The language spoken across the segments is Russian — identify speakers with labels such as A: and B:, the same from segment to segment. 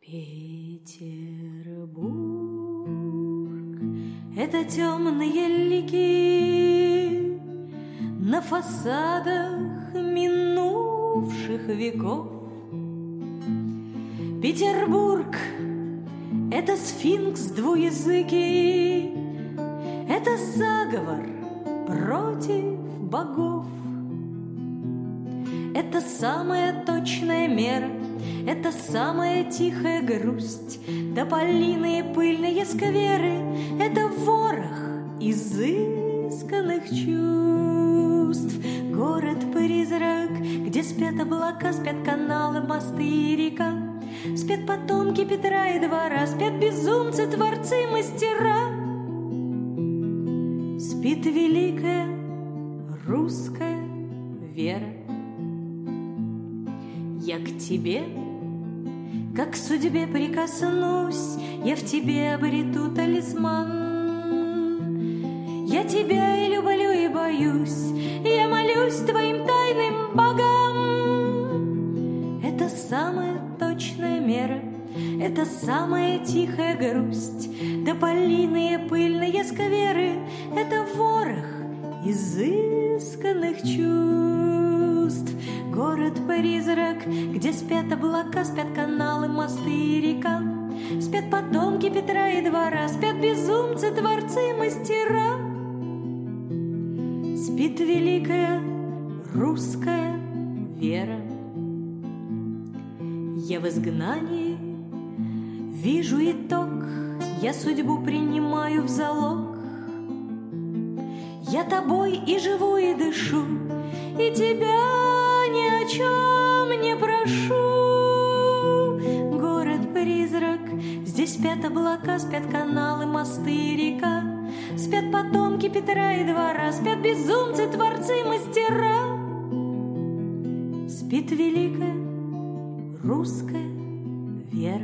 A: Петербург — это темные лики на фасадах минувших веков. Петербург — это сфинкс двуязыкий, это заговор против богов. Это самая точная мера, это самая тихая грусть, тополиные пыльные скверы, это ворох изысканных чувств. Город-призрак, где спят облака, спят каналы, мосты и река, спят потомки Петра и двора, спят безумцы, творцы, мастера. Спит великая русская вера. Я к тебе, как к судьбе прикоснусь, я в тебе обрету талисман. Я тебя и люблю, и боюсь, я молюсь твоим тайным богам. Это самая точная мера, это самая тихая грусть, тополиные пыльные скверы, это ворох изысканных чувств. Город-призрак, где спят облака, спят каналы, мосты и река, спят потомки Петра и двора, спят безумцы, творцы, мастера. Спит великая русская вера. Я в изгнании вижу итог, я судьбу принимаю в залог. Я тобой и живу, и дышу, и тебя ни о чем не прошу. Город-призрак, здесь спят облака, спят каналы, мосты и река, спят потомки Петра и двора, спят безумцы, творцы, мастера. Спит великая русская вера.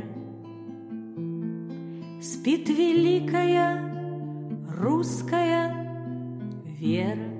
A: Спит великая русская вера.